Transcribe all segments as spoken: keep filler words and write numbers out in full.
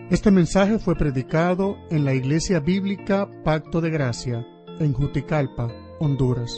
Este mensaje fue predicado en la Iglesia Bíblica Pacto de Gracia, en Juticalpa, Honduras.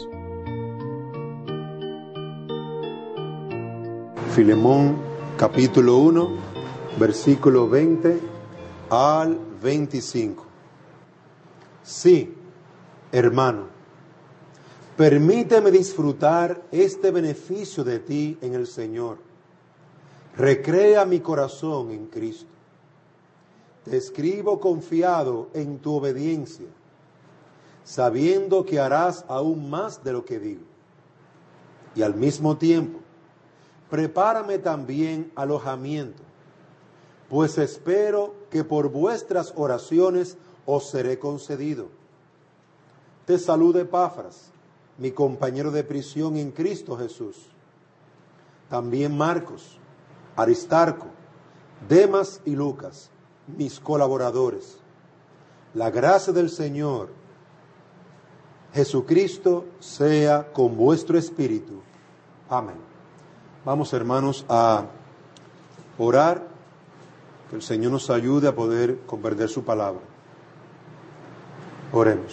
Filemón, capítulo uno, versículo veinte al veinticinco. Sí, hermano, permíteme disfrutar este beneficio de ti en el Señor. Recrea mi corazón en Cristo. Te escribo confiado en tu obediencia, sabiendo que harás aún más de lo que digo. Y al mismo tiempo, prepárame también alojamiento, pues espero que por vuestras oraciones os seré concedido. Te saluda Epafras, mi compañero de prisión en Cristo Jesús. También Marcos, Aristarco, Demas y Lucas, mis colaboradores. La gracia del Señor Jesucristo sea con vuestro espíritu. Amén. Vamos, hermanos, a orar, que el Señor nos ayude a poder comprender su palabra. Oremos.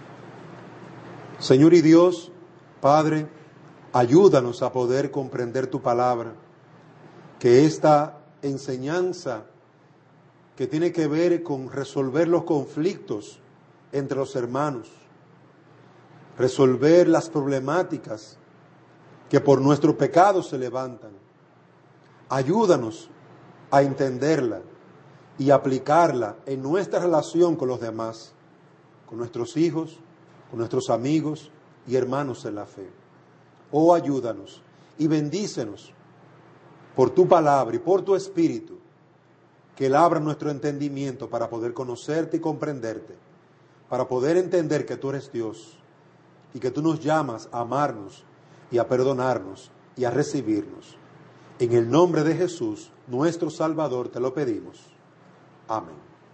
Señor y Dios, Padre, ayúdanos a poder comprender tu palabra, que esta enseñanza que tiene que ver con resolver los conflictos entre los hermanos, resolver las problemáticas que por nuestro pecado se levantan. Ayúdanos a entenderla y aplicarla en nuestra relación con los demás, con nuestros hijos, con nuestros amigos y hermanos en la fe. Oh, ayúdanos y bendícenos por tu palabra y por tu espíritu, que Él abra nuestro entendimiento para poder conocerte y comprenderte, para poder entender que tú eres Dios y que tú nos llamas a amarnos y a perdonarnos y a recibirnos. En el nombre de Jesús, nuestro Salvador, te lo pedimos. Amén.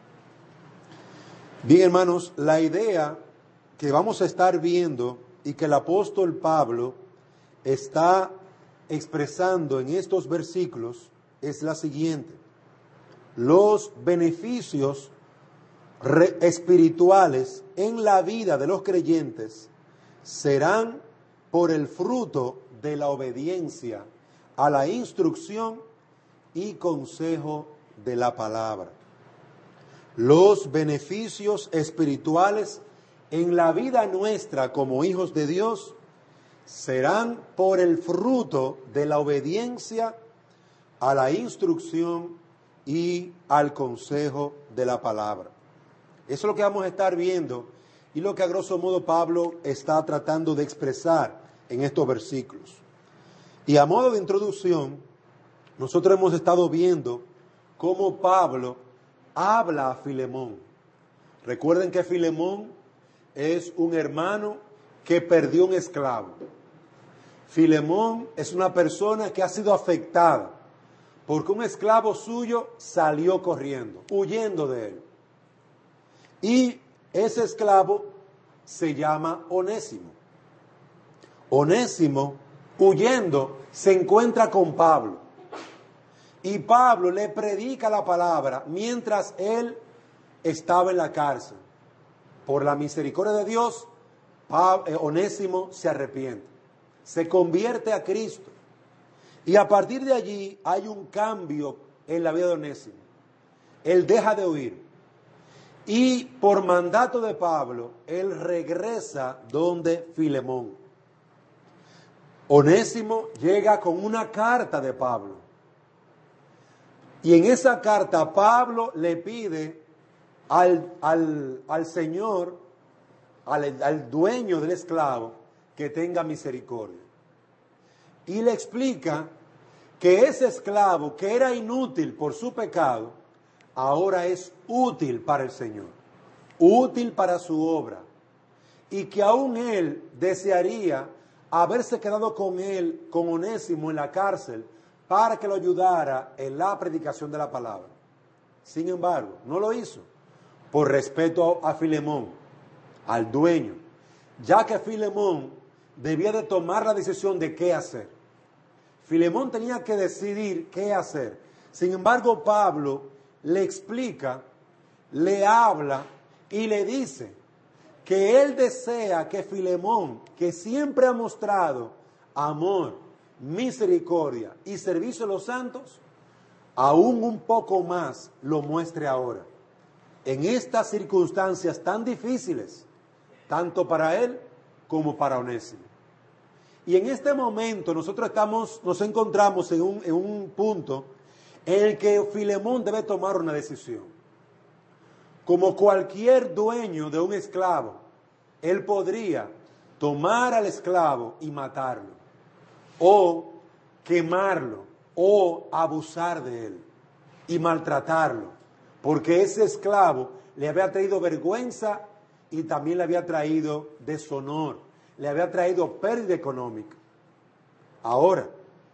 Bien, hermanos, la idea que vamos a estar viendo y que el apóstol Pablo está expresando en estos versículos es la siguiente: los beneficios re- espirituales en la vida de los creyentes serán por el fruto de la obediencia a la instrucción y consejo de la palabra. Los beneficios espirituales en la vida nuestra como hijos de Dios serán por el fruto de la obediencia a la instrucción y al consejo de la palabra. Eso es lo que vamos a estar viendo y lo que a grosso modo Pablo está tratando de expresar en estos versículos. Y a modo de introducción, nosotros hemos estado viendo cómo Pablo habla a Filemón. Recuerden que Filemón es un hermano que perdió un esclavo. Filemón es una persona que ha sido afectada porque un esclavo suyo salió corriendo, huyendo de él. Y ese esclavo se llama Onésimo. Onésimo, huyendo, se encuentra con Pablo. Y Pablo le predica la palabra mientras él estaba en la cárcel. Por la misericordia de Dios, Onésimo se arrepiente, se convierte a Cristo. Y a partir de allí hay un cambio en la vida de Onésimo. Él deja de huir. Y por mandato de Pablo, él regresa donde Filemón. Onésimo llega con una carta de Pablo. Y en esa carta Pablo le pide al, al, al Señor, al, al dueño del esclavo, que tenga misericordia. Y le explica que ese esclavo que era inútil por su pecado, ahora es útil para el Señor, útil para su obra, y que aún él desearía haberse quedado con él, con Onésimo en la cárcel, para que lo ayudara en la predicación de la palabra. Sin embargo, no lo hizo, por respeto a Filemón, al dueño, ya que Filemón debía de tomar la decisión de qué hacer. Filemón tenía que decidir qué hacer. Sin embargo, Pablo le explica, le habla y le dice que él desea que Filemón, que siempre ha mostrado amor, misericordia y servicio a los santos, aún un poco más lo muestre ahora, en estas circunstancias tan difíciles, tanto para él como para Onésimo. Y en este momento nosotros estamos, nos encontramos en un, en un punto en el que Filemón debe tomar una decisión. Como cualquier dueño de un esclavo, él podría tomar al esclavo y matarlo, o quemarlo, o abusar de él y maltratarlo, porque ese esclavo le había traído vergüenza y también le había traído deshonor, le había traído pérdida económica. Ahora,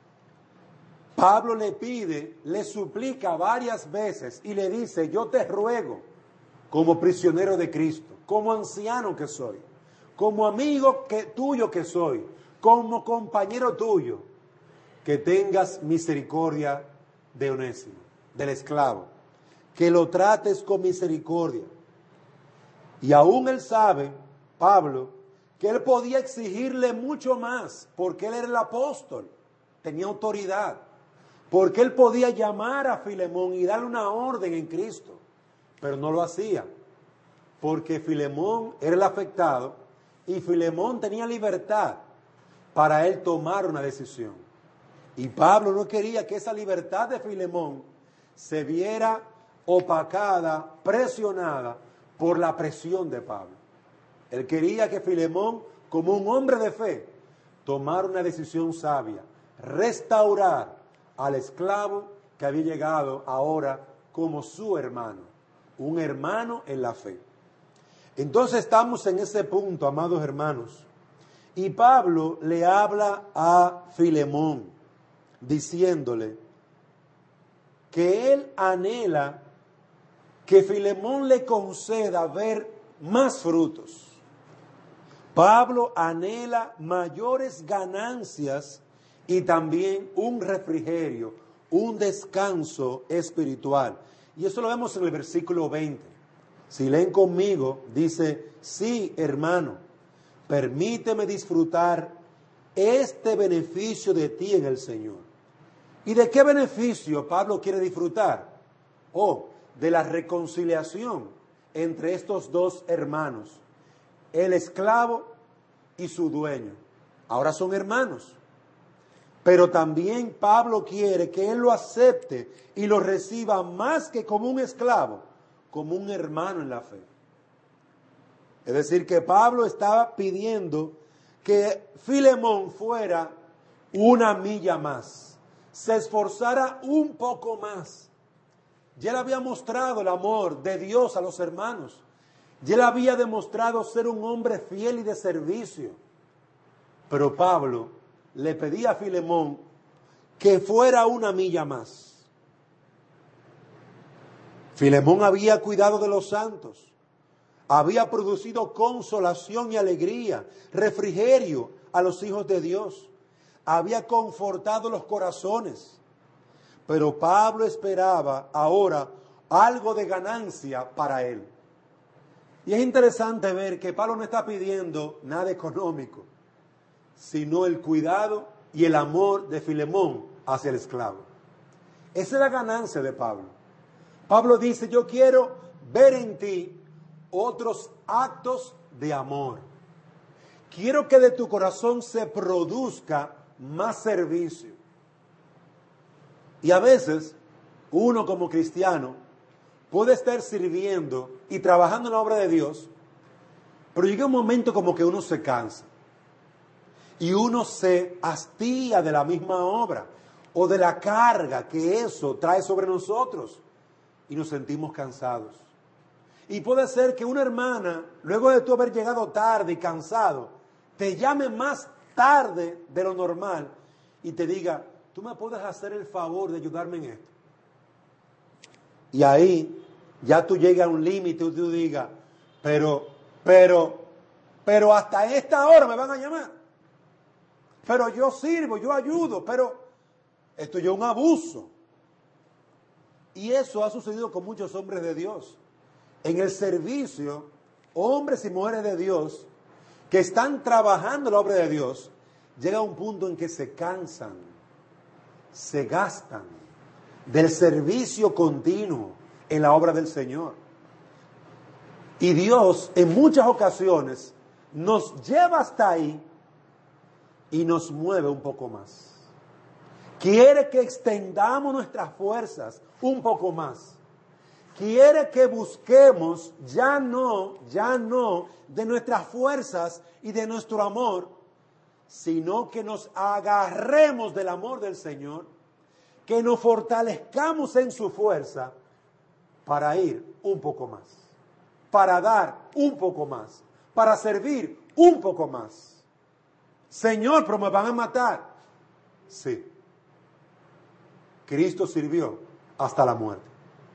Pablo le pide, le suplica varias veces y le dice: yo te ruego, como prisionero de Cristo, como anciano que soy, como amigo que, tuyo que soy, como compañero tuyo, que tengas misericordia de Onésimo, del esclavo, que lo trates con misericordia. Y aún él sabe, Pablo, que él podía exigirle mucho más, porque él era el apóstol, tenía autoridad, porque él podía llamar a Filemón y darle una orden en Cristo, pero no lo hacía, porque Filemón era el afectado y Filemón tenía libertad para él tomar una decisión. Y Pablo no quería que esa libertad de Filemón se viera opacada, presionada por la presión de Pablo. Él quería que Filemón, como un hombre de fe, tomara una decisión sabia, restaurar al esclavo que había llegado ahora como su hermano, un hermano en la fe. Entonces estamos en ese punto, amados hermanos, y Pablo le habla a Filemón, diciéndole que él anhela que Filemón le conceda ver más frutos. Pablo anhela mayores ganancias y también un refrigerio, un descanso espiritual. Y eso lo vemos en el versículo veinte. Si leen conmigo, dice: sí, hermano, permíteme disfrutar este beneficio de ti en el Señor. ¿Y de qué beneficio Pablo quiere disfrutar? Oh, de la reconciliación entre estos dos hermanos, el esclavo y su dueño. Ahora son hermanos. Pero también Pablo quiere que él lo acepte y lo reciba más que como un esclavo, como un hermano en la fe. Es decir, que Pablo estaba pidiendo que Filemón fuera una milla más, se esforzara un poco más. Ya le había mostrado el amor de Dios a los hermanos. Ya le había demostrado ser un hombre fiel y de servicio. Pero Pablo le pedía a Filemón que fuera una milla más. Filemón había cuidado de los santos, había producido consolación y alegría, refrigerio a los hijos de Dios, había confortado los corazones. Pero Pablo esperaba ahora algo de ganancia para él. Y es interesante ver que Pablo no está pidiendo nada económico, sino el cuidado y el amor de Filemón hacia el esclavo. Esa es la ganancia de Pablo. Pablo dice: yo quiero ver en ti otros actos de amor. Quiero que de tu corazón se produzca más servicio. Y a veces, uno como cristiano puede estar sirviendo y trabajando en la obra de Dios, pero llega un momento como que uno se cansa. Y uno se hastía de la misma obra o de la carga que eso trae sobre nosotros. Y nos sentimos cansados. Y puede ser que una hermana, luego de tú haber llegado tarde y cansado, te llame más tarde de lo normal y te diga: tú me puedes hacer el favor de ayudarme en esto. Y ahí ya tú llegas a un límite y tú digas: pero, pero, pero hasta esta hora me van a llamar. Pero yo sirvo, yo ayudo, pero esto ya es un abuso. Y eso ha sucedido con muchos hombres de Dios. En el servicio, hombres y mujeres de Dios que están trabajando la obra de Dios, llega a un punto en que se cansan, se gastan del servicio continuo en la obra del Señor. Y Dios en muchas ocasiones nos lleva hasta ahí y nos mueve un poco más. Quiere que extendamos nuestras fuerzas un poco más. Quiere que busquemos ya no, ya no de nuestras fuerzas y de nuestro amor, sino que nos agarremos del amor del Señor, que nos fortalezcamos en su fuerza para ir un poco más, para dar un poco más, para servir un poco más. Señor, pero me van a matar. Sí. Cristo sirvió hasta la muerte.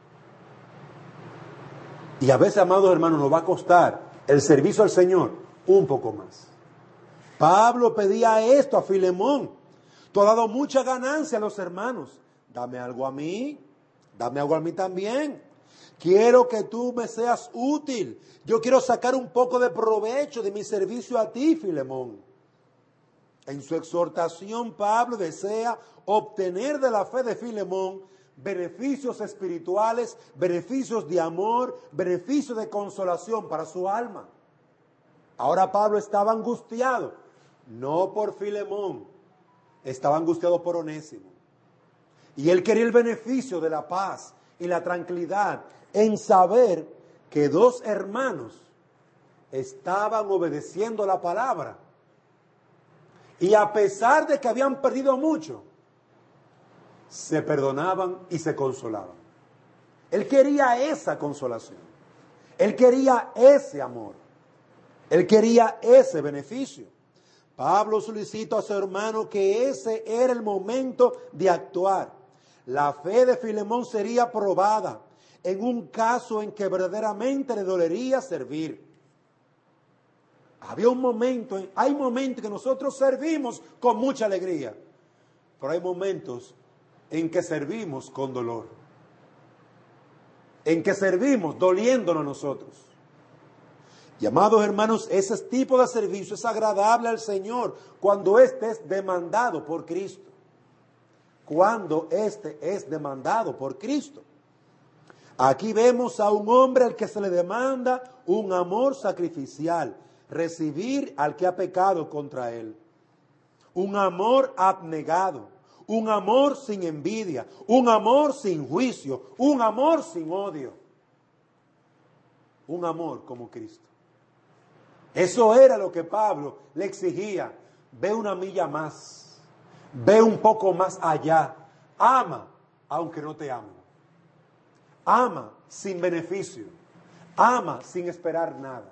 Y a veces, amados hermanos, nos va a costar el servicio al Señor un poco más. Pablo pedía esto a Filemón. Tú has dado mucha ganancia a los hermanos. Dame algo a mí, dame algo a mí también. Quiero que tú me seas útil. Yo quiero sacar un poco de provecho de mi servicio a ti, Filemón. En su exhortación, Pablo desea obtener de la fe de Filemón beneficios espirituales, beneficios de amor, beneficios de consolación para su alma. Ahora Pablo estaba angustiado, no por Filemón, estaba angustiado por Onésimo. Y él quería el beneficio de la paz y la tranquilidad en saber que dos hermanos estaban obedeciendo la palabra. Y a pesar de que habían perdido mucho, se perdonaban y se consolaban. Él quería esa consolación. Él quería ese amor. Él quería ese beneficio. Pablo solicitó a su hermano que ese era el momento de actuar. La fe de Filemón sería probada en un caso en que verdaderamente le dolería servir. Había un momento, hay momentos que nosotros servimos con mucha alegría, pero hay momentos en que servimos con dolor, en que servimos doliéndonos a nosotros. Y amados hermanos, ese tipo de servicio es agradable al Señor cuando éste es demandado por Cristo. Cuando éste es demandado por Cristo. Aquí vemos a un hombre al que se le demanda un amor sacrificial, recibir al que ha pecado contra él. Un amor abnegado, un amor sin envidia, un amor sin juicio, un amor sin odio. Un amor como Cristo. Eso era lo que Pablo le exigía. Ve una milla más, ve un poco más allá, ama aunque no te amen. Ama sin beneficio, ama sin esperar nada.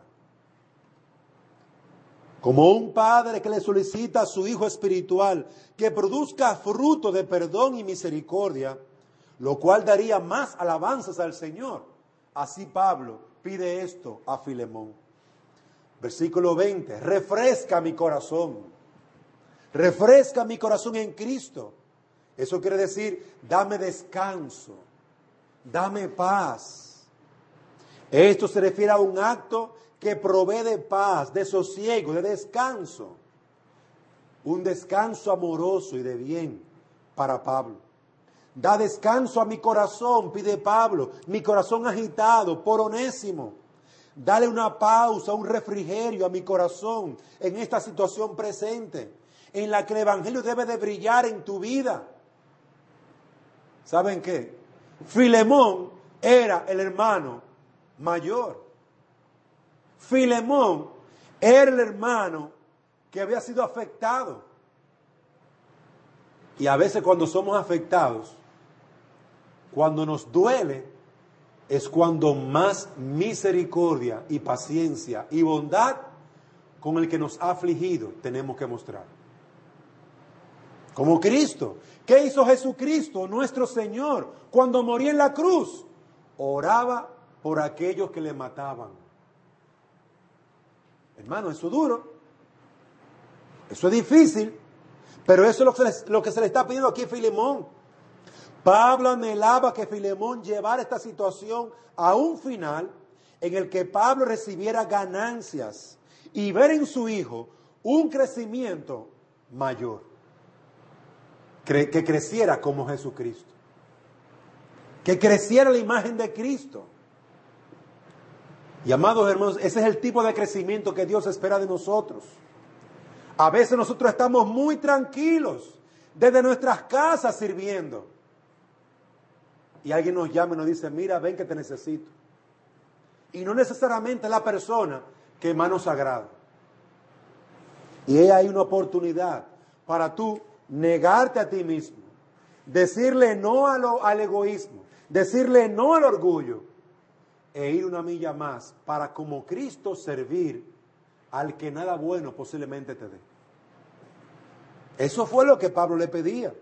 Como un padre que le solicita a su hijo espiritual que produzca fruto de perdón y misericordia, lo cual daría más alabanzas al Señor. Así Pablo pide esto a Filemón. Versículo veinte, refresca mi corazón, refresca mi corazón en Cristo. Eso quiere decir, dame descanso, dame paz. Esto se refiere a un acto que provee de paz, de sosiego, de descanso. Un descanso amoroso y de bien para Pablo. Da descanso a mi corazón, pide Pablo, mi corazón agitado por Onésimo. Dale una pausa, un refrigerio a mi corazón en esta situación presente, en la que el Evangelio debe de brillar en tu vida. ¿Saben qué? Filemón era el hermano mayor. Filemón era el hermano que había sido afectado. Y a veces cuando somos afectados, cuando nos duele, es cuando más misericordia y paciencia y bondad con el que nos ha afligido tenemos que mostrar. Como Cristo. ¿Qué hizo Jesucristo, nuestro Señor, cuando moría en la cruz? Oraba por aquellos que le mataban. Hermano, eso es duro. Eso es difícil. Pero eso es lo que se le, lo que se le está pidiendo aquí a Filemón. Pablo anhelaba que Filemón llevara esta situación a un final en el que Pablo recibiera ganancias y ver en su hijo un crecimiento mayor, que creciera como Jesucristo, que creciera la imagen de Cristo. Y amados hermanos, ese es el tipo de crecimiento que Dios espera de nosotros. A veces nosotros estamos muy tranquilos desde nuestras casas sirviendo. Y alguien nos llama y nos dice, mira, ven que te necesito. Y no necesariamente la persona que más nos agrada. Y ahí hay una oportunidad para tú negarte a ti mismo, decirle no a lo, al egoísmo, decirle no al orgullo, e ir una milla más para como Cristo servir al que nada bueno posiblemente te dé. Eso fue lo que Pablo le pedía.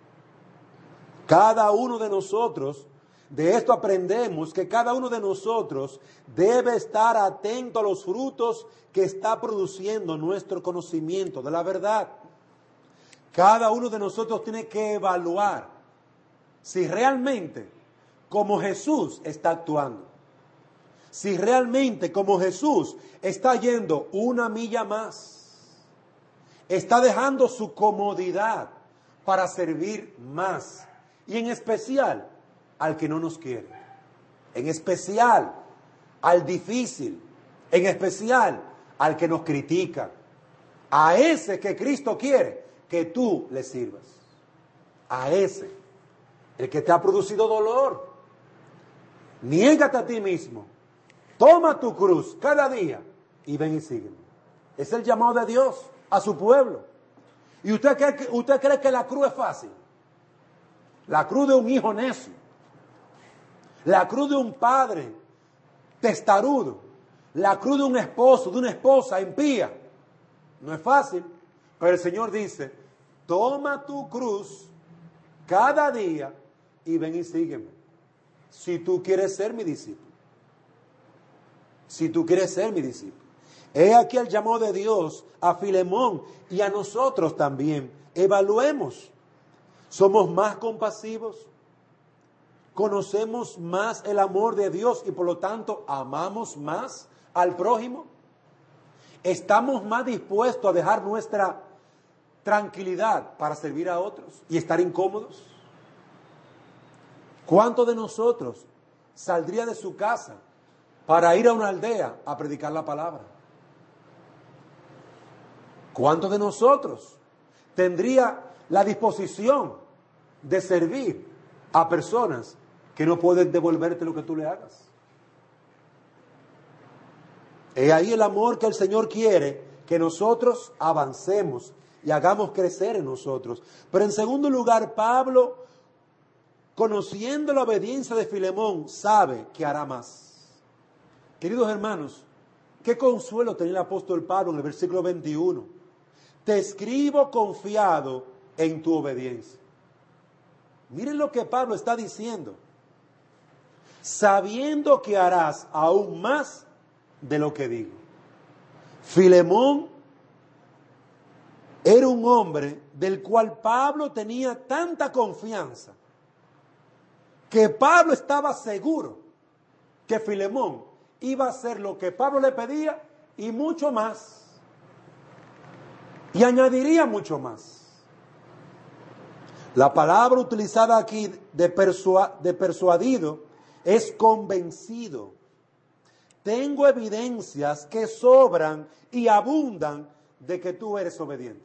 Cada uno de nosotros, de esto aprendemos que cada uno de nosotros debe estar atento a los frutos que está produciendo nuestro conocimiento de la verdad. Cada uno de nosotros tiene que evaluar si realmente como Jesús está actuando. Si realmente como Jesús está yendo una milla más, está dejando su comodidad para servir más, y en especial al que no nos quiere, en especial al difícil, en especial al que nos critica, a ese que Cristo quiere que tú le sirvas, a ese, el que te ha producido dolor. Niégate a ti mismo. Toma tu cruz cada día y ven y sígueme. Es el llamado de Dios a su pueblo. ¿Y usted cree que, usted cree que la cruz es fácil? La cruz de un hijo necio. La cruz de un padre testarudo. La cruz de un esposo, de una esposa impía. No es fácil. Pero el Señor dice, toma tu cruz cada día y ven y sígueme. Si tú quieres ser mi discípulo. Si tú quieres ser mi discípulo. He aquí el llamado de Dios a Filemón y a nosotros también. Evaluemos. ¿Somos más compasivos? ¿Conocemos más el amor de Dios y por lo tanto amamos más al prójimo? ¿Estamos más dispuestos a dejar nuestra tranquilidad para servir a otros y estar incómodos? ¿Cuántos de nosotros saldría de su casa para ir a una aldea a predicar la palabra? ¿Cuántos de nosotros tendría la disposición de servir a personas que no pueden devolverte lo que tú le hagas? He ahí el amor que el Señor quiere que nosotros avancemos y hagamos crecer en nosotros. Pero en segundo lugar, Pablo, conociendo la obediencia de Filemón, sabe que hará más. Queridos hermanos, qué consuelo tenía el apóstol Pablo en el versículo veintiuno. Te escribo confiado en tu obediencia. Miren lo que Pablo está diciendo. Sabiendo que harás aún más de lo que digo. Filemón era un hombre del cual Pablo tenía tanta confianza que Pablo estaba seguro que Filemón iba a hacer lo que Pablo le pedía y mucho más. Y añadiría mucho más. La palabra utilizada aquí de, persua, de persuadido es convencido. Tengo evidencias que sobran y abundan de que tú eres obediente.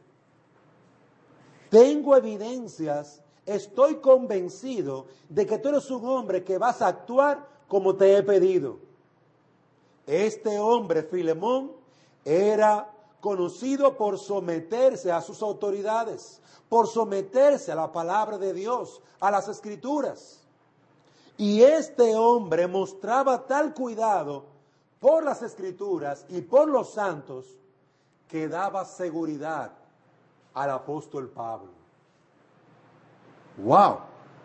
Tengo evidencias, estoy convencido de que tú eres un hombre que vas a actuar como te he pedido. Este hombre, Filemón, era conocido por someterse a sus autoridades, por someterse a la palabra de Dios, a las Escrituras. Y este hombre mostraba tal cuidado por las Escrituras y por los santos que daba seguridad al apóstol Pablo. ¡Wow!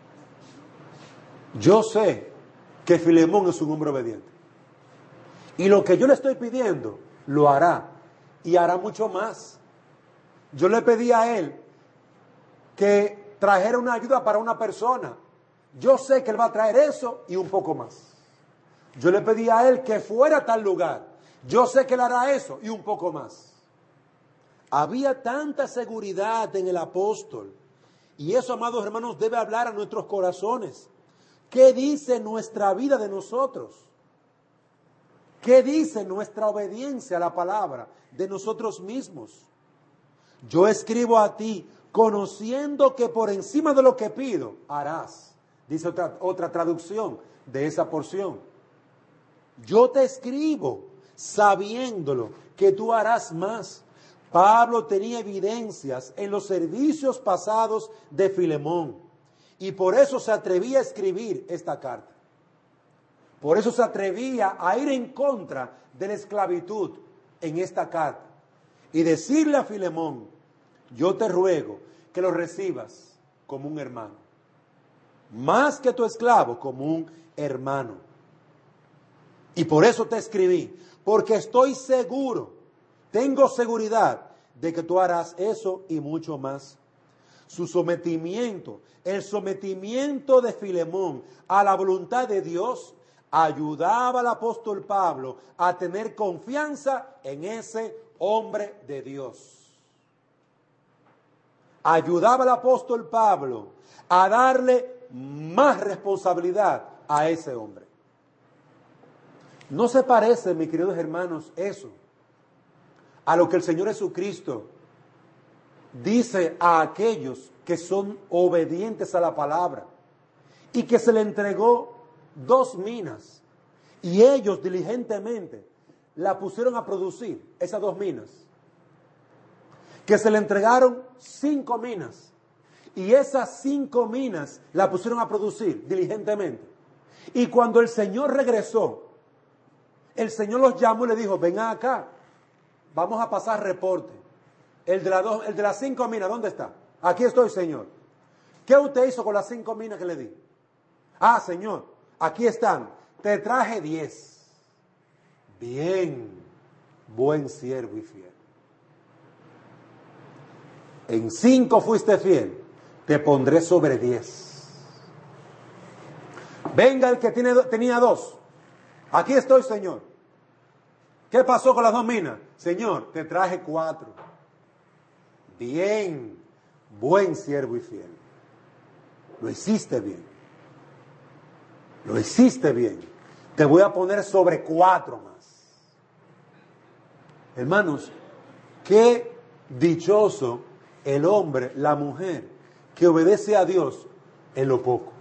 Yo sé que Filemón es un hombre obediente. Y lo que yo le estoy pidiendo, lo hará. Y hará mucho más. Yo le pedí a él que trajera una ayuda para una persona. Yo sé que Él va a traer eso y un poco más. Yo le pedí a Él que fuera a tal lugar. Yo sé que Él hará eso y un poco más. Había tanta seguridad en el apóstol. Y eso, amados hermanos, debe hablar a nuestros corazones. ¿Qué dice nuestra vida de nosotros? ¿Qué dice nuestra obediencia a la palabra de nosotros mismos? Yo escribo a ti conociendo que por encima de lo que pido, harás. Dice otra, otra traducción de esa porción. Yo te escribo sabiéndolo que tú harás más. Pablo tenía evidencias en los servicios pasados de Filemón y por eso se atrevía a escribir esta carta. Por eso se atrevía a ir en contra de la esclavitud en esta carta y decirle a Filemón, yo te ruego que lo recibas como un hermano, más que tu esclavo, como un hermano. Y por eso te escribí, porque estoy seguro, tengo seguridad de que tú harás eso y mucho más. Su sometimiento, el sometimiento de Filemón a la voluntad de Dios, ayudaba al apóstol Pablo a tener confianza en ese hombre de Dios. Ayudaba al apóstol Pablo a darle más responsabilidad a ese hombre. ¿No se parece, mis queridos hermanos, eso a lo que el Señor Jesucristo dice a aquellos que son obedientes a la palabra y que se le entregó dos minas y ellos diligentemente la pusieron a producir, esas dos minas? Que se le entregaron cinco minas y esas cinco minas la pusieron a producir diligentemente. Y cuando el Señor regresó, el Señor los llamó y le dijo, vengan acá, vamos a pasar reporte. El de, la dos, el de las cinco minas, ¿dónde está? Aquí estoy, Señor. ¿Qué usted hizo con las cinco minas que le di? Ah, Señor, aquí están. Te traje diez. Bien, buen siervo y fiel. En cinco fuiste fiel, te pondré sobre diez. Venga el que tiene, tenía dos. Aquí estoy, Señor. ¿Qué pasó con las dos minas? Señor, te traje cuatro. Bien, buen siervo y fiel. Lo hiciste bien. Lo hiciste bien. Te voy a poner sobre cuatro más. Hermanos, qué dichoso el hombre, la mujer, que obedece a Dios en lo poco.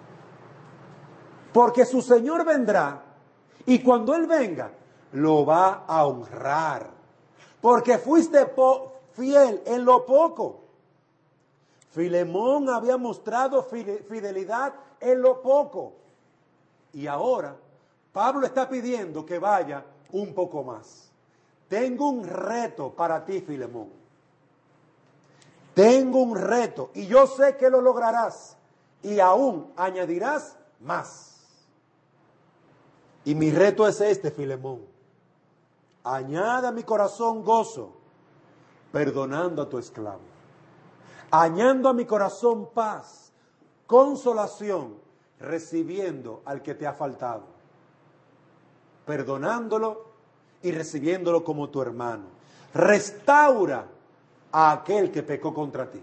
Porque su Señor vendrá y cuando Él venga, lo va a honrar. Porque fuiste po- fiel en lo poco. Filemón había mostrado fidelidad en lo poco. Y ahora Pablo está pidiendo que vaya un poco más. Tengo un reto para ti, Filemón. Tengo un reto y yo sé que lo lograrás y aún añadirás más. Y mi reto es este, Filemón. Añada a mi corazón gozo, perdonando a tu esclavo. Añado a mi corazón paz, consolación, recibiendo al que te ha faltado. Perdonándolo y recibiéndolo como tu hermano. Restaura a aquel que pecó contra ti.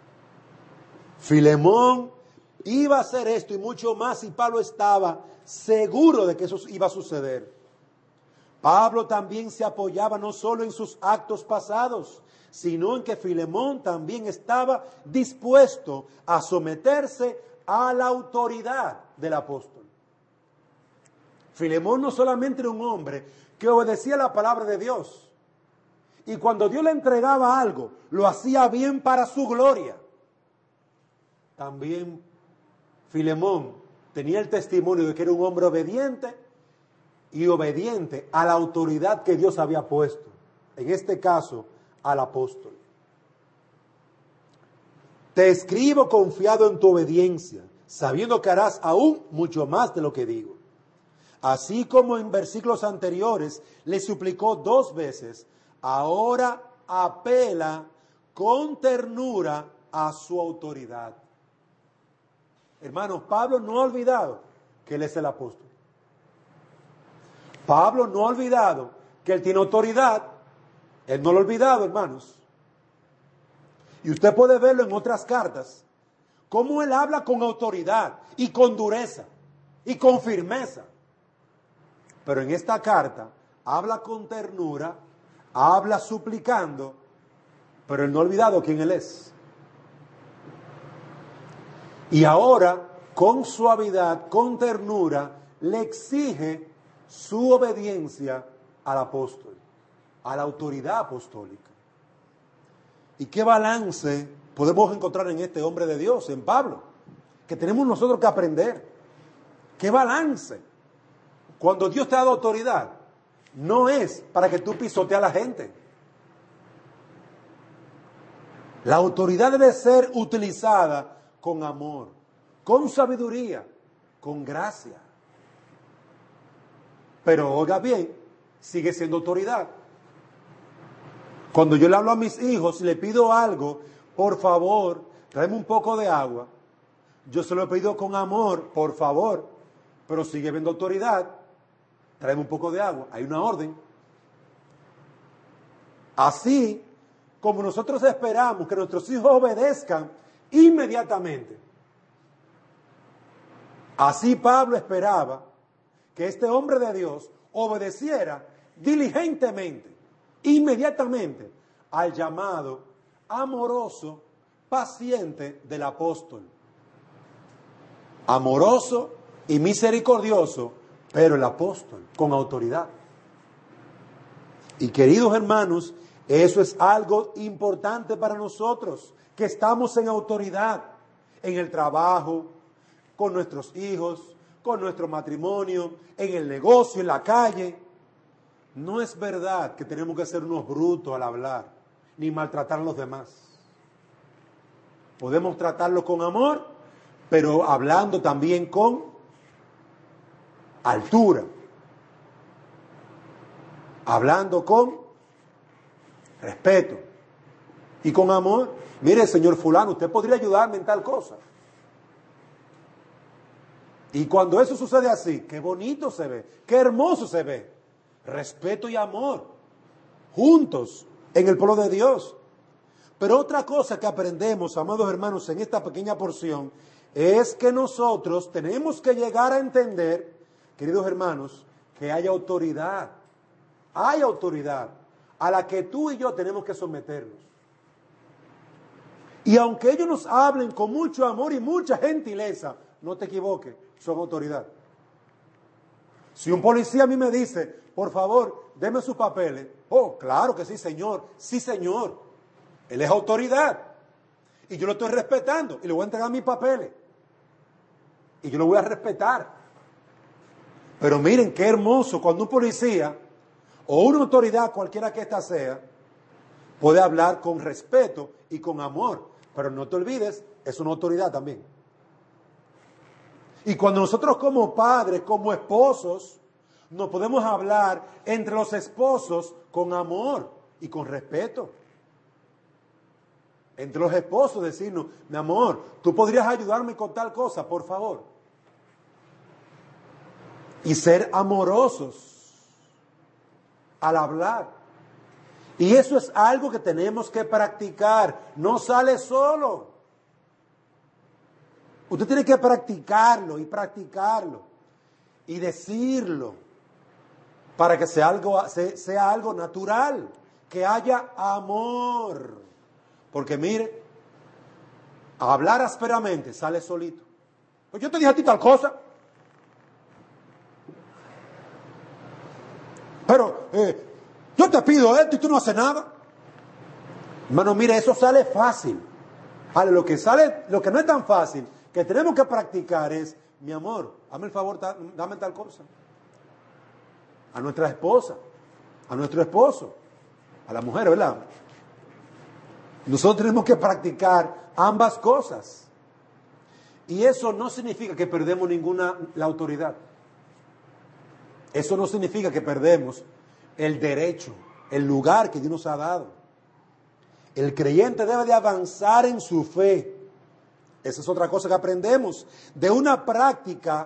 Filemón iba a hacer esto y mucho más y Pablo estaba seguro de que eso iba a suceder. Pablo también se apoyaba no solo en sus actos pasados, sino en que Filemón también estaba dispuesto a someterse a la autoridad del apóstol. Filemón no solamente era un hombre que obedecía la palabra de Dios, y cuando Dios le entregaba algo, lo hacía bien para su gloria. También Filemón tenía el testimonio de que era un hombre obediente y obediente a la autoridad que Dios había puesto, en este caso al apóstol. Te escribo confiado en tu obediencia, sabiendo que harás aún mucho más de lo que digo. Así como en versículos anteriores le suplicó dos veces, ahora apela con ternura a su autoridad. Hermanos, Pablo no ha olvidado que él es el apóstol. Pablo no ha olvidado que él tiene autoridad. Él no lo ha olvidado, hermanos. Y usted puede verlo en otras cartas, cómo él habla con autoridad y con dureza y con firmeza. Pero en esta carta habla con ternura, habla suplicando, pero él no ha olvidado quién él es. Y ahora, con suavidad, con ternura, le exige su obediencia al apóstol, a la autoridad apostólica. ¿Y qué balance podemos encontrar en este hombre de Dios, en Pablo? Que tenemos nosotros que aprender. ¿Qué balance? Cuando Dios te ha dado autoridad, no es para que tú pisotees a la gente. La autoridad debe ser utilizada con amor, con sabiduría, con gracia. Pero oiga bien, sigue siendo autoridad. Cuando yo le hablo a mis hijos y le pido algo, por favor, tráeme un poco de agua. Yo se lo he pedido con amor, por favor, pero sigue habiendo autoridad. Tráeme un poco de agua. Hay una orden. Así como nosotros esperamos que nuestros hijos obedezcan inmediatamente. Así Pablo esperaba que este hombre de Dios obedeciera diligentemente, inmediatamente, al llamado amoroso, paciente del apóstol. Amoroso y misericordioso, pero el apóstol con autoridad. Y queridos hermanos, eso es algo importante para nosotros, que estamos en autoridad, en el trabajo, con nuestros hijos, con nuestro matrimonio, en el negocio, en la calle. No es verdad que tenemos que ser unos brutos al hablar, ni maltratar a los demás. Podemos tratarlos con amor, pero hablando también con altura. Hablando con respeto y con amor. Mire, señor fulano, usted podría ayudarme en tal cosa. Y cuando eso sucede así, qué bonito se ve, qué hermoso se ve. Respeto y amor, juntos en el pueblo de Dios. Pero otra cosa que aprendemos, amados hermanos, en esta pequeña porción, es que nosotros tenemos que llegar a entender, queridos hermanos, que hay autoridad. Hay autoridad a la que tú y yo tenemos que someternos. Y aunque ellos nos hablen con mucho amor y mucha gentileza, no te equivoques, son autoridad. Si un policía a mí me dice, por favor, deme sus papeles. Oh, claro que sí, señor. Sí, señor. Él es autoridad. Y yo lo estoy respetando. Y le voy a entregar mis papeles. Y yo lo voy a respetar. Pero miren qué hermoso cuando un policía o una autoridad, cualquiera que ésta sea, puede hablar con respeto y con amor. Pero no te olvides, es una autoridad también. Y cuando nosotros como padres, como esposos, nos podemos hablar entre los esposos con amor y con respeto. Entre los esposos decirnos, mi amor, tú podrías ayudarme con tal cosa, por favor. Y ser amorosos al hablar. Y eso es algo que tenemos que practicar. No sale solo. Usted tiene que practicarlo y practicarlo y decirlo para que sea algo, sea algo natural, que haya amor. Porque mire, hablar ásperamente sale solito. Pues yo te dije a ti tal cosa. Pero eh, yo te pido esto y tú no haces nada. Hermano, mire, eso sale fácil. Vale, lo que sale, lo que no es tan fácil, que tenemos que practicar es, mi amor, hazme el favor, dame tal cosa. A nuestra esposa, a nuestro esposo, a la mujer, ¿verdad? Nosotros tenemos que practicar ambas cosas. Y eso no significa que perdemos ninguna la autoridad. Eso no significa que perdemos el derecho, el lugar que Dios nos ha dado. El creyente debe de avanzar en su fe, Esa es otra cosa que aprendemos. De una práctica,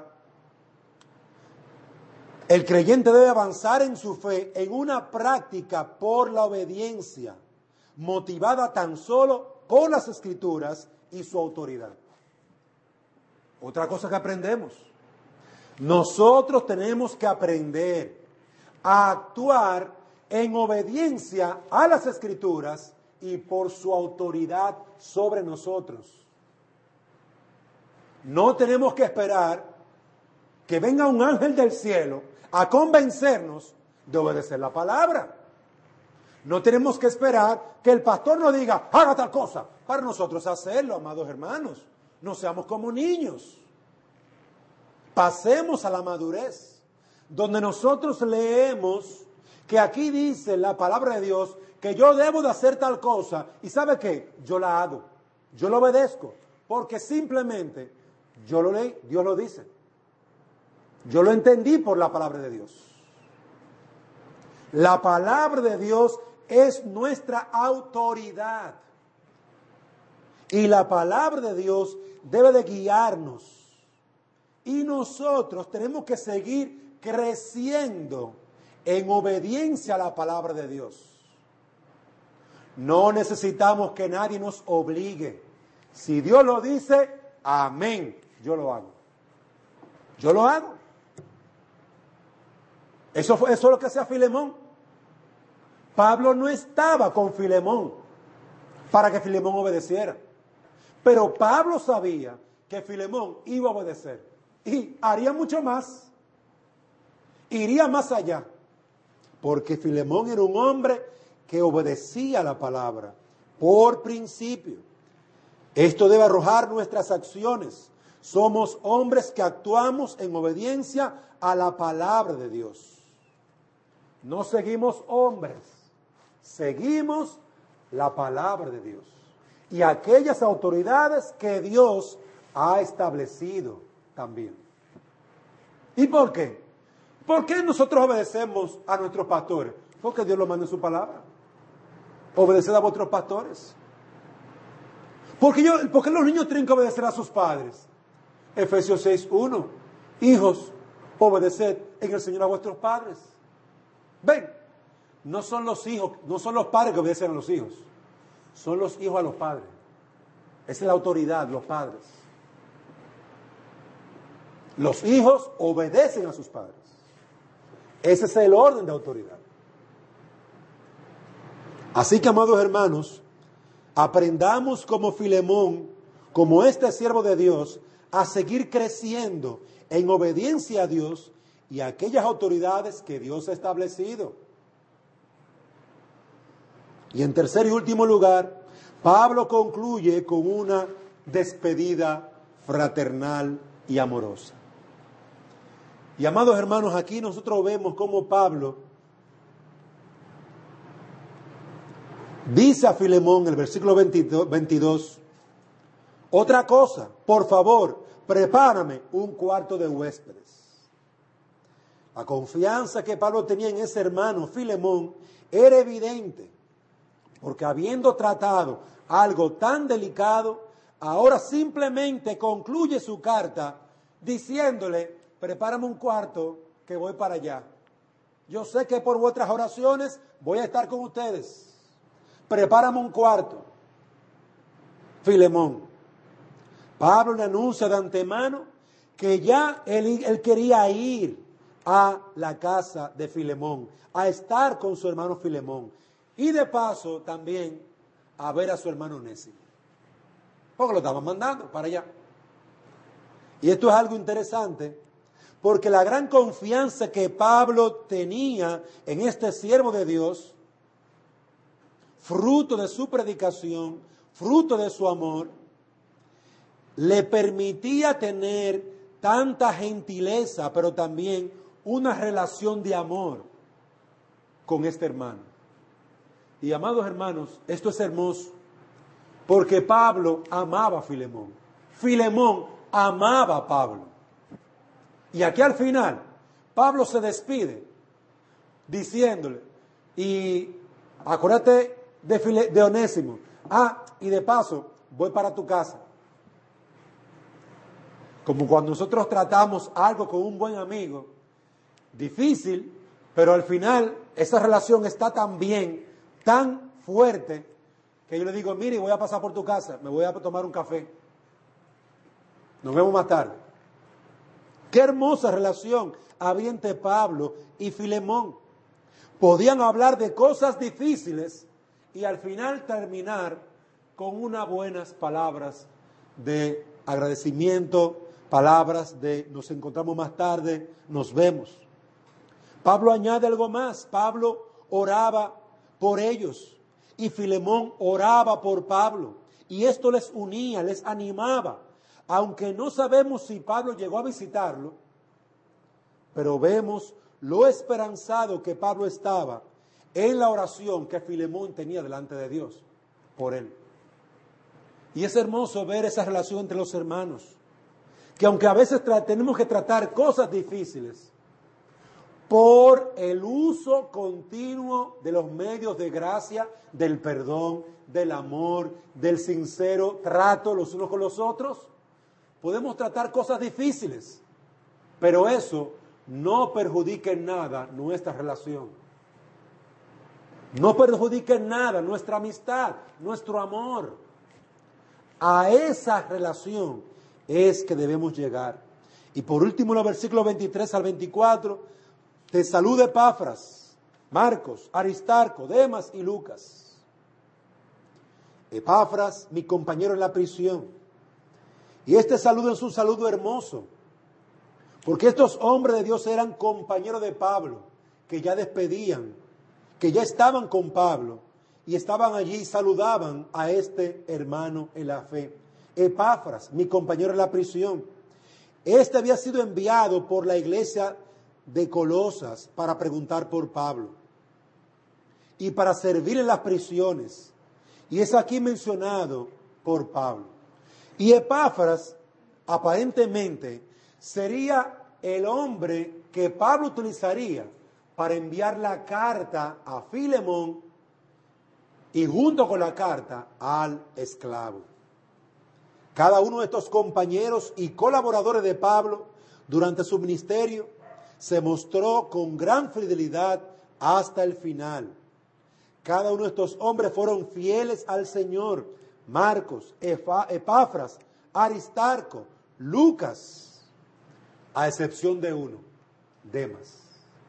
el creyente debe avanzar en su fe en una práctica por la obediencia, motivada tan solo por las Escrituras y su autoridad. Otra cosa que aprendemos. Nosotros tenemos que aprender a actuar en obediencia a las Escrituras y por su autoridad sobre nosotros. No tenemos que esperar que venga un ángel del cielo a convencernos de obedecer la palabra. No tenemos que esperar que el pastor nos diga, haga tal cosa, para nosotros hacerlo, amados hermanos. No seamos como niños. Pasemos a la madurez, donde nosotros leemos que aquí dice la palabra de Dios que yo debo de hacer tal cosa, y ¿sabe qué? Yo la hago, yo lo obedezco, porque simplemente yo lo leí, Dios lo dice. Yo lo entendí por la palabra de Dios. La palabra de Dios es nuestra autoridad. Y la palabra de Dios debe de guiarnos. Y nosotros tenemos que seguir creciendo en obediencia a la palabra de Dios. No necesitamos que nadie nos obligue. Si Dios lo dice, amén, yo lo hago. Yo lo hago. Eso, fue, eso es lo que hacía Filemón. Pablo no estaba con Filemón para que Filemón obedeciera. Pero Pablo sabía que Filemón iba a obedecer. Y haría mucho más. Iría más allá. Porque Filemón era un hombre que obedecía la palabra por principio. Esto debe arrojar nuestras acciones. Somos hombres que actuamos en obediencia a la palabra de Dios. No seguimos hombres, seguimos la palabra de Dios y aquellas autoridades que Dios ha establecido también. ¿Y por qué? ¿Por qué nosotros obedecemos a nuestros pastores? Porque Dios lo manda en su palabra. Obedeced a vuestros pastores. ¿Por qué, yo, ¿Por qué los niños tienen que obedecer a sus padres? Efesios seis uno. Hijos, obedeced en el Señor a vuestros padres. Ven, no son los hijos, no son los padres que obedecen a los hijos. Son los hijos a los padres. Esa es la autoridad, los padres. Los hijos obedecen a sus padres. Ese es el orden de autoridad. Así que, amados hermanos, aprendamos como Filemón, como este siervo de Dios, a seguir creciendo en obediencia a Dios y a aquellas autoridades que Dios ha establecido. Y en tercer y último lugar, Pablo concluye con una despedida fraternal y amorosa. Y amados hermanos, aquí nosotros vemos cómo Pablo dice a Filemón en el versículo veintidós, otra cosa, por favor, prepárame un cuarto de huéspedes. La confianza que Pablo tenía en ese hermano Filemón era evidente, porque habiendo tratado algo tan delicado, ahora simplemente concluye su carta diciéndole, prepárame un cuarto que voy para allá. Yo sé que por vuestras oraciones voy a estar con ustedes. Prepárame un cuarto. Filemón. Pablo le anuncia de antemano que ya él, él quería ir a la casa de Filemón, a estar con su hermano Filemón. Y de paso también a ver a su hermano Onésimo. Porque lo estaban mandando para allá. Y esto es algo interesante, porque la gran confianza que Pablo tenía en este siervo de Dios, fruto de su predicación, fruto de su amor, le permitía tener tanta gentileza, pero también una relación de amor con este hermano. Y amados hermanos, esto es hermoso, porque Pablo amaba a Filemón. Filemón amaba a Pablo. Y aquí al final, Pablo se despide diciéndole, y acuérdate de, File, de Onésimo, ah, y de paso, voy para tu casa. Como cuando nosotros tratamos algo con un buen amigo, difícil, pero al final esa relación está tan bien, tan fuerte, que yo le digo, mire, voy a pasar por tu casa, me voy a tomar un café. Nos vemos más tarde. Qué hermosa relación había entre Pablo y Filemón. Podían hablar de cosas difíciles y al final terminar con unas buenas palabras de agradecimiento, palabras de nos encontramos más tarde, nos vemos. Pablo añade algo más. Pablo oraba por ellos y Filemón oraba por Pablo. Y esto les unía, les animaba. Aunque no sabemos si Pablo llegó a visitarlo, pero vemos lo esperanzado que Pablo estaba en la oración que Filemón tenía delante de Dios por él. Y es hermoso ver esa relación entre los hermanos, que aunque a veces tenemos que tratar cosas difíciles, por el uso continuo de los medios de gracia, del perdón, del amor, del sincero trato los unos con los otros, podemos tratar cosas difíciles, pero eso no perjudica en nada nuestra relación. No perjudica en nada nuestra amistad, nuestro amor. A esa relación es que debemos llegar. Y por último, en los versículos veintitrés al veinticuatro, te saluda Epafras, Marcos, Aristarco, Demas y Lucas. Epafras, mi compañero en la prisión. Y este saludo es un saludo hermoso, porque estos hombres de Dios eran compañeros de Pablo, que ya despedían, que ya estaban con Pablo, y estaban allí y saludaban a este hermano en la fe. Epafras, mi compañero en la prisión. Este había sido enviado por la iglesia de Colosas para preguntar por Pablo y para servir en las prisiones. Y es aquí mencionado por Pablo. Y Epafras, aparentemente, sería el hombre que Pablo utilizaría para enviar la carta a Filemón y junto con la carta al esclavo. Cada uno de estos compañeros y colaboradores de Pablo durante su ministerio se mostró con gran fidelidad hasta el final. Cada uno de estos hombres fueron fieles al Señor. Marcos, Epafras, Aristarco, Lucas, a excepción de uno, Demas.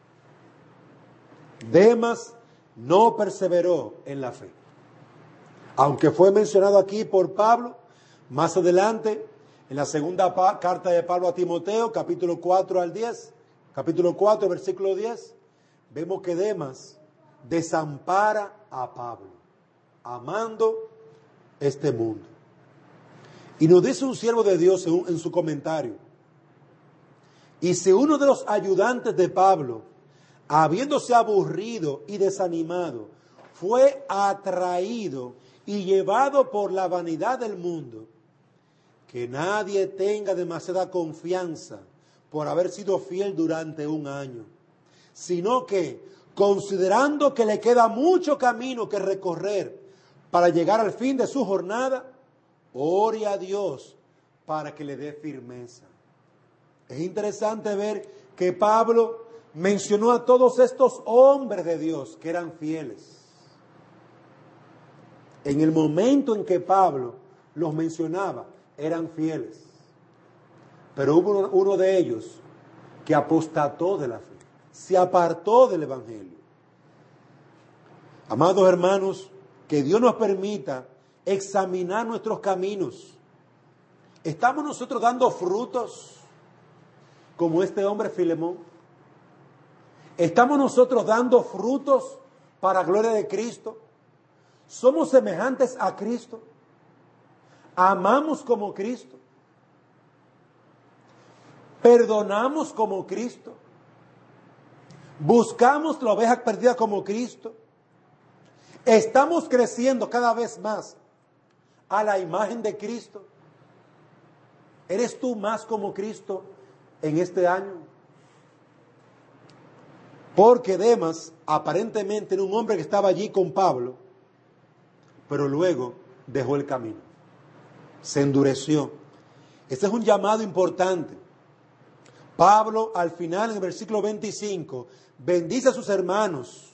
Demas no perseveró en la fe. Aunque fue mencionado aquí por Pablo, más adelante, en la segunda pa- carta de Pablo a Timoteo, capítulo cuatro al diez, capítulo cuatro, versículo diez, vemos que Demas desampara a Pablo, amando este mundo. Y nos dice un siervo de Dios en, en su comentario, y si uno de los ayudantes de Pablo, habiéndose aburrido y desanimado, fue atraído y llevado por la vanidad del mundo, que nadie tenga demasiada confianza por haber sido fiel durante un año, sino que, considerando que le queda mucho camino que recorrer para llegar al fin de su jornada, ore a Dios para que le dé firmeza. Es interesante ver que Pablo mencionó a todos estos hombres de Dios que eran fieles. En el momento en que Pablo los mencionaba, eran fieles. Pero hubo uno, uno de ellos que apostató de la fe, se apartó del evangelio. Amados hermanos, que Dios nos permita examinar nuestros caminos. ¿Estamos nosotros dando frutos como este hombre Filemón? ¿Estamos nosotros dando frutos para gloria de Cristo? ¿Somos semejantes a Cristo? ¿Amamos como Cristo? ¿Perdonamos como Cristo? ¿Buscamos la oveja perdida como Cristo? ¿Estamos creciendo cada vez más a la imagen de Cristo? ¿Eres tú más como Cristo en este año? Porque Demas aparentemente era un hombre que estaba allí con Pablo, pero luego dejó el camino, se endureció Este es un llamado importante. Pablo, al final, en el versículo veinticinco, bendice a sus hermanos,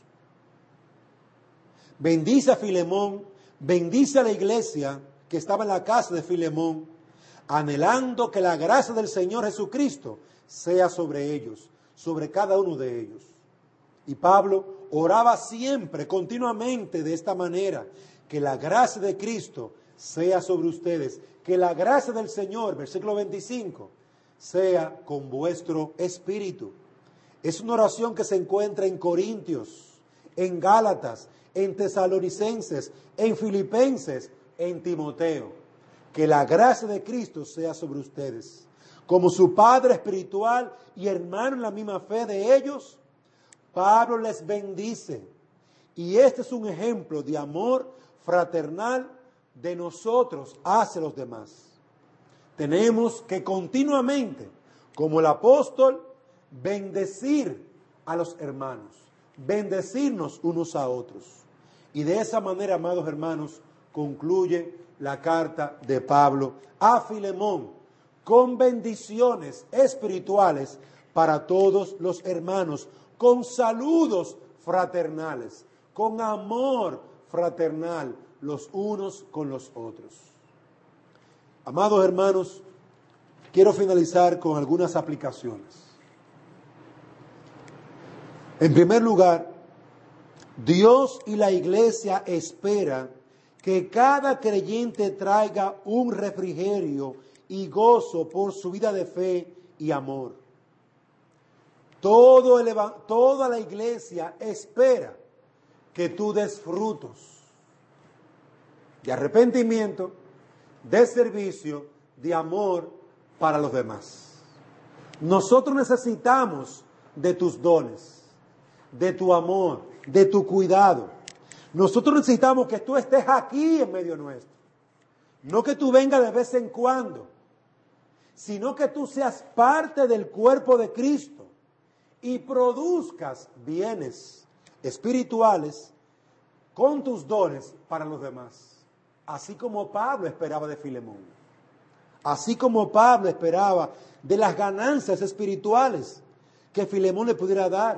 bendice a Filemón, bendice a la iglesia que estaba en la casa de Filemón, anhelando que la gracia del Señor Jesucristo sea sobre ellos, sobre cada uno de ellos. Y Pablo oraba siempre, continuamente, de esta manera: que la gracia de Cristo sea sobre ustedes, que la gracia del Señor, versículo veinticinco, sea con vuestro espíritu. Es una oración que se encuentra en Corintios, en Gálatas, en Tesalonicenses, en Filipenses, en Timoteo. Que la gracia de Cristo sea sobre ustedes. Como su Padre espiritual y hermano en la misma fe de ellos, Pablo les bendice. Y este es un ejemplo de amor fraternal de nosotros hacia los demás. Tenemos que continuamente, como el apóstol, bendecir a los hermanos, bendecirnos unos a otros. Y de esa manera, amados hermanos, concluye la carta de Pablo a Filemón, con bendiciones espirituales para todos los hermanos, con saludos fraternales, con amor fraternal los unos con los otros. Amados hermanos, quiero finalizar con algunas aplicaciones. En primer lugar, Dios y la iglesia esperan que cada creyente traiga un refrigerio y gozo por su vida de fe y amor. Todo el, toda la iglesia espera que tú des frutos de arrepentimiento, de servicio, de amor para los demás. Nosotros necesitamos de tus dones, de tu amor, de tu cuidado. Nosotros necesitamos que tú estés aquí en medio nuestro. No que tú vengas de vez en cuando, sino que tú seas parte del cuerpo de Cristo y produzcas bienes espirituales con tus dones para los demás. Así como Pablo esperaba de Filemón. Así como Pablo esperaba de las ganancias espirituales que Filemón le pudiera dar.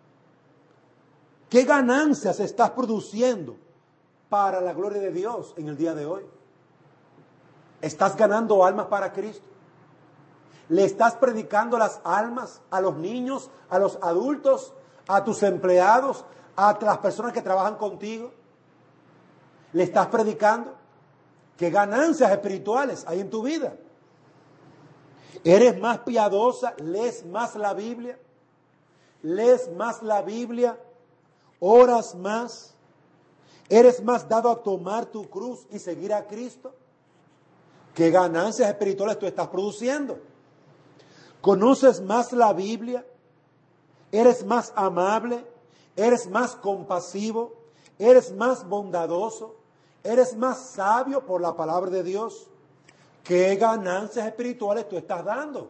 ¿Qué ganancias estás produciendo para la gloria de Dios en el día de hoy? ¿Estás ganando almas para Cristo? ¿Le estás predicando las almas a los niños, a los adultos, a tus empleados, a las personas que trabajan contigo? ¿Le estás predicando? ¿Qué ganancias espirituales hay en tu vida? ¿Eres más piadosa? ¿Lees más la Biblia? ¿Lees más la Biblia? ¿Oras más? ¿Eres más dado a tomar tu cruz y seguir a Cristo? ¿Qué ganancias espirituales tú estás produciendo? ¿Conoces más la Biblia? ¿Eres más amable? ¿Eres más compasivo? ¿Eres más bondadoso? ¿Eres más sabio por la palabra de Dios? ¿Qué ganancias espirituales tú estás dando?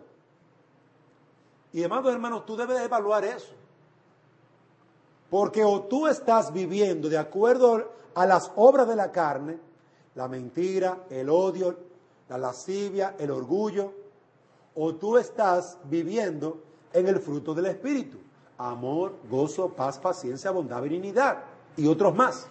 Y amados hermanos, tú debes evaluar eso. Porque o tú estás viviendo de acuerdo a las obras de la carne, la mentira, el odio, la lascivia, el orgullo, o tú estás viviendo en el fruto del Espíritu: amor, gozo, paz, paciencia, bondad, benignidad y otros más.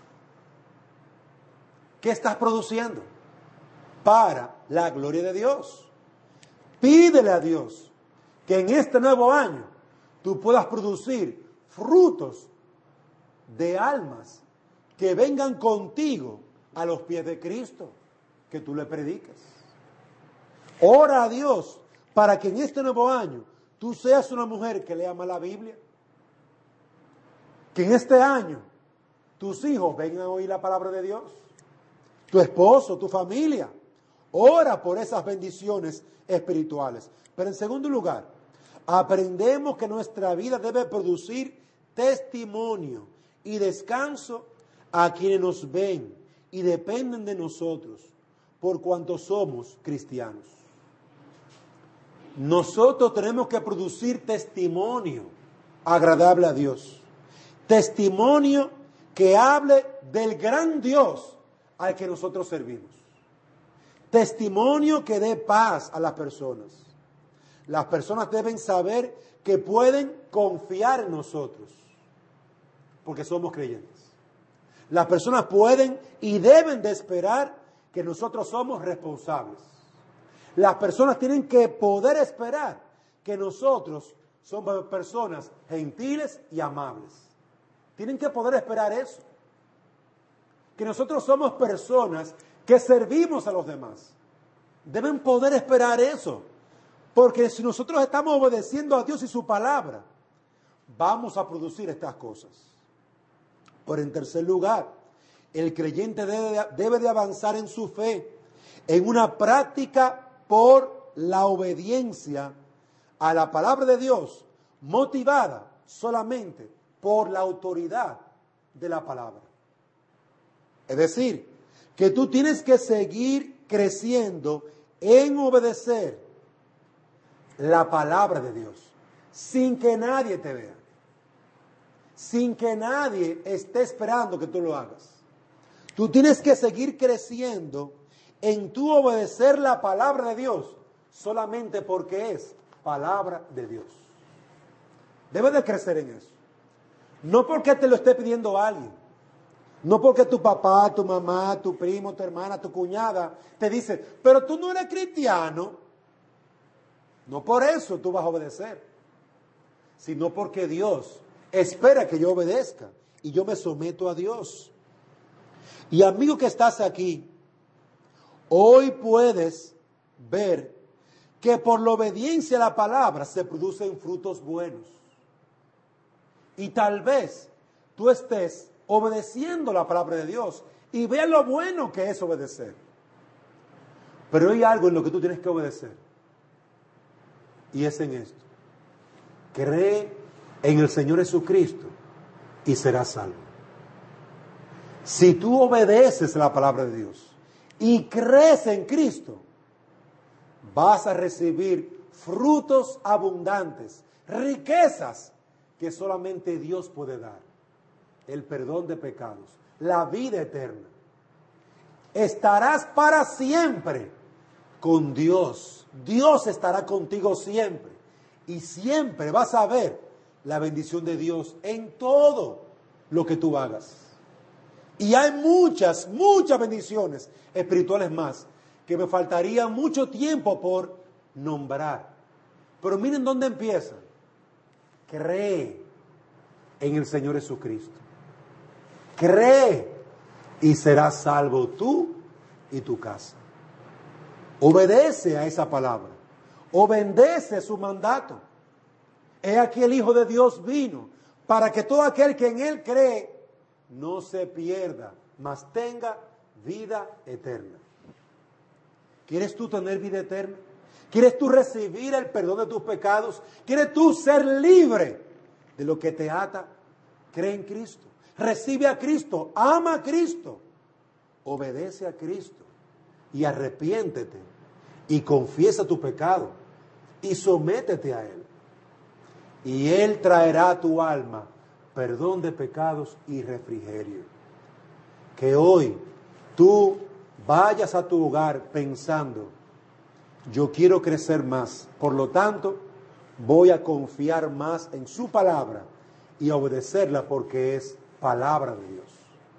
¿Qué estás produciendo? Para la gloria de Dios. Pídele a Dios que en este nuevo año tú puedas producir frutos de almas que vengan contigo a los pies de Cristo, que tú le prediques. Ora a Dios para que en este nuevo año tú seas una mujer que le ama la Biblia. Que en este año tus hijos vengan a oír la palabra de Dios. Tu esposo, tu familia. Ora por esas bendiciones espirituales. Pero en segundo lugar, aprendemos que nuestra vida debe producir testimonio y descanso a quienes nos ven y dependen de nosotros por cuanto somos cristianos. Nosotros tenemos que producir testimonio agradable a Dios. Testimonio que hable del gran Dios al que nosotros servimos. testimonio que dé paz a las personas. Las personas deben saber que pueden confiar en nosotros, porque somos creyentes. Las personas pueden y deben de esperar que nosotros somos responsables. Las personas tienen que poder esperar que nosotros somos personas gentiles y amables. Tienen que poder esperar eso. Que nosotros somos personas que servimos a los demás. Deben poder esperar eso. Porque si nosotros estamos obedeciendo a Dios y su palabra, vamos a producir estas cosas. Pero en tercer lugar, el creyente debe de, debe de avanzar en su fe, en una práctica por la obediencia a la palabra de Dios, motivada solamente por la autoridad de la palabra. Es decir, que tú tienes que seguir creciendo en obedecer la palabra de Dios, sin que nadie te vea, sin que nadie esté esperando que tú lo hagas. Tú tienes que seguir creciendo en tu obedecer la palabra de Dios, solamente porque es palabra de Dios. Debes de crecer en eso. No porque te lo esté pidiendo alguien. No porque tu papá, tu mamá, tu primo, tu hermana, tu cuñada te dice, pero tú no eres cristiano. No por eso tú vas a obedecer, sino porque Dios espera que yo obedezca y yo me someto a Dios. Y amigo que estás aquí, hoy puedes ver que por la obediencia a la palabra se producen frutos buenos. Y tal vez tú estés obedeciendo la palabra de Dios y veas lo bueno que es obedecer. Pero hay algo en lo que tú tienes que obedecer. Y es en esto. Cree en el Señor Jesucristo y serás salvo. Si tú obedeces la palabra de Dios y crees en Cristo, vas a recibir frutos abundantes, riquezas que solamente Dios puede dar. El perdón de pecados, la vida eterna. Estarás para siempre con Dios. Dios estará contigo siempre. Y siempre vas a ver la bendición de Dios en todo lo que tú hagas. Y hay muchas, muchas bendiciones espirituales más que me faltaría mucho tiempo por nombrar. Pero miren dónde empieza. Cree en el Señor Jesucristo. Cree y serás salvo tú y tu casa. Obedece a esa palabra. Obedece su mandato. He aquí el Hijo de Dios vino para que todo aquel que en Él cree no se pierda, mas tenga vida eterna. ¿Quieres tú tener vida eterna? ¿Quieres tú recibir el perdón de tus pecados? ¿Quieres tú ser libre de lo que te ata? Cree en Cristo. Recibe a Cristo. Ama a Cristo. Obedece a Cristo. Y arrepiéntete. Y confiesa tu pecado. Y sométete a Él. Y Él traerá a tu alma perdón de pecados y refrigerio. Que hoy tú vayas a tu hogar pensando, yo quiero crecer más, por lo tanto, voy a confiar más en su palabra y a obedecerla porque es palabra de Dios.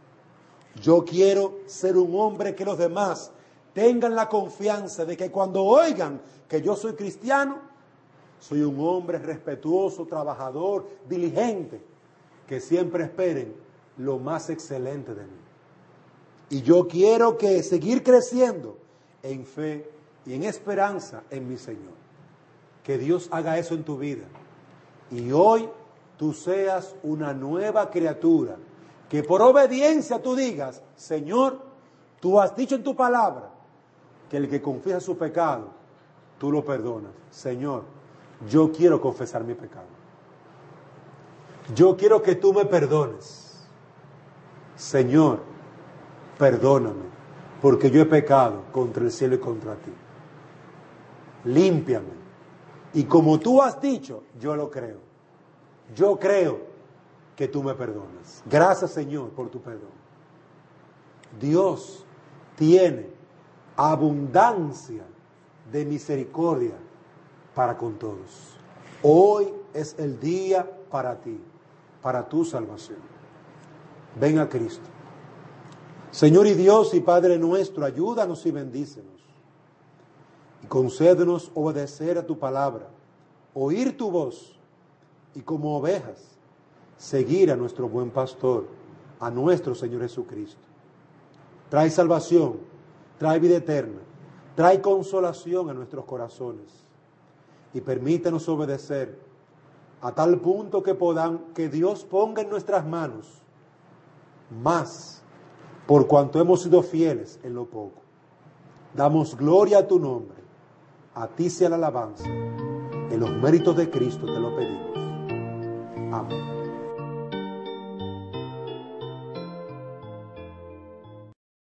Yo quiero ser un hombre que los demás tengan la confianza de que cuando oigan que yo soy cristiano, soy un hombre respetuoso, trabajador, diligente, que siempre esperen lo más excelente de mí. Y yo quiero que seguir creciendo en fe y en esperanza en mi Señor. Que Dios haga eso en tu vida. Y hoy tú seas una nueva criatura. Que por obediencia tú digas, Señor, tú has dicho en tu palabra que el que confiesa su pecado, tú lo perdonas. Señor, yo quiero confesar mi pecado. Yo quiero que tú me perdones. Señor, perdóname, porque yo he pecado contra el cielo y contra ti. Límpiame. Y como tú has dicho, yo lo creo. Yo creo que tú me perdonas. Gracias, Señor, por tu perdón. Dios tiene abundancia de misericordia para con todos. Hoy es el día para ti, para tu salvación. Ven a Cristo. Señor y Dios y Padre nuestro, ayúdanos y bendícenos. Y concédenos obedecer a tu palabra, oír tu voz y como ovejas, seguir a nuestro buen pastor, a nuestro Señor Jesucristo. Trae salvación, trae vida eterna, trae consolación a nuestros corazones y permítenos obedecer a tal punto que podan, que Dios ponga en nuestras manos más por cuanto hemos sido fieles en lo poco. Damos gloria a tu nombre, a ti sea la alabanza, en los méritos de Cristo te lo pedimos. Amén.